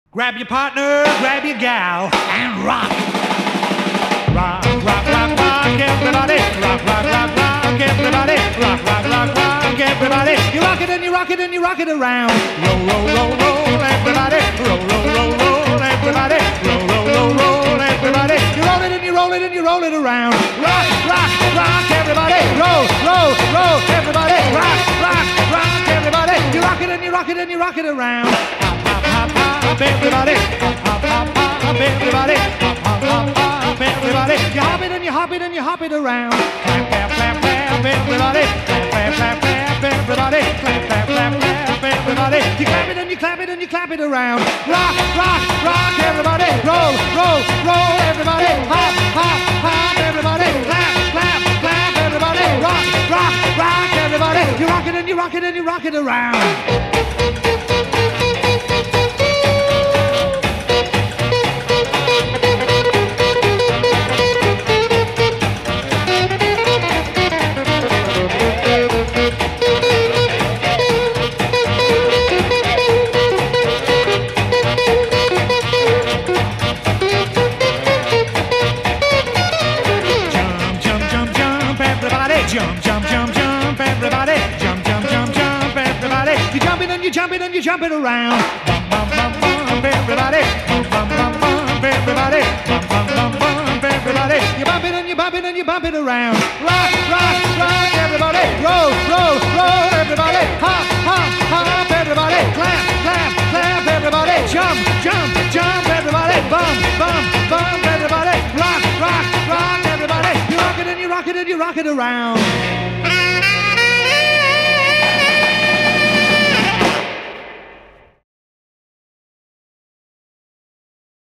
Grab your partner, grab your gal, and rock. Rock, rock, rock, rock, everybody. Rock, rock, rock, rock, everybody. Rock, rock, rock, rock, everybody. You rock it and you rock it and you rock it around. Roll, roll, roll, roll, everybody. Roll, roll, roll, roll, everybody. Roll, roll, roll, roll, everybody. You roll it and you roll it and you roll it around. Rock, rock, rock, everybody. Roll, roll, roll, everybody. Rock, rock, rock, everybody. You rock it and you rock it and you rock it around. Hop, hop, hop, everybody. Hop, hop, hop, hop, everybody. Hop, hop, hop, hop, everybody. You hop it and you hop it and you hop it around. Clap, clap, clap, clap, everybody. Clap, clap, clap, clap, everybody. Clap, clap, clap, clap, everybody. You clap it and you clap it and you clap it around. Rock, rock, rock, everybody. Roll, roll, roll, everybody. Hop, hop, hop, everybody. Clap, clap, clap, everybody. Rock, rock, rock, everybody. You rock it and you rock it and you rock it around. Jump, jump, jump, jump, everybody. Jump, jump, jump, jump, everybody. You jump it and you jump it and you jump it around. Bump, bump, bump, bump, everybody. Bump, bump, bump, bump, everybody. Bump, bump, bump, bump, everybody. You bump it and you bump it and you bump it around. Rock, rock, rock, everybody. Roll, roll, roll, everybody. Hop, hop, hop, everybody. Clap, clap, clap, everybody. Jump, jump, jump, everybody. Bump, bump, bump, everybody. Rock, rock, rock, everybody. You rock it and you rock it and you rock it around.